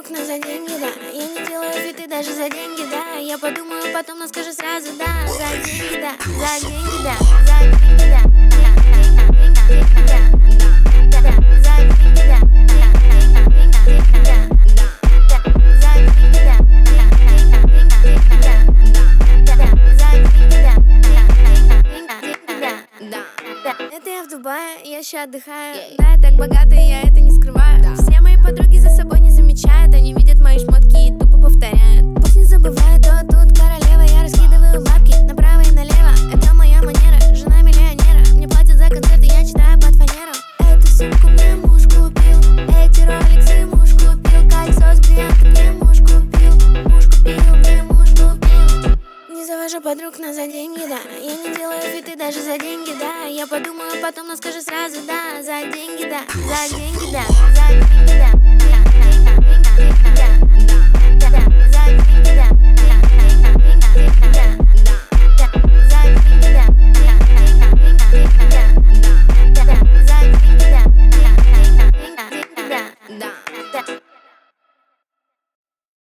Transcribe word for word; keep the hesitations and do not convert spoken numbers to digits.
подруг, но за деньги, да. Я не делаю фиты даже за деньги, да. Я подумаю потом, но скажу сразу, да. За деньги, да, за деньги, да, за деньги, да. Это я в Дубае, я еще отдыхаю. Да, я так богата, и я это не скрываю. Все мои подруги за собой не замечают. Они видят мои шмотки и тупо повторяют. Пусть не забывают, то тут королева. Я раскидываю бабки направо и налево. Это моя манера, жена миллионера. Мне платят за концерты, я читаю под фанеру. Эту сумку мне муж купил, эти роликсы муж купил, кольцо с бриллиантом мне муж купил, муж купил, мне муж купил. Не завожу подруг, но за деньги, да. Я не делаю фиты даже за деньги, да. Я подумаю потом, но скажу сразу, да. За деньги, да, за деньги, да, за деньги, да.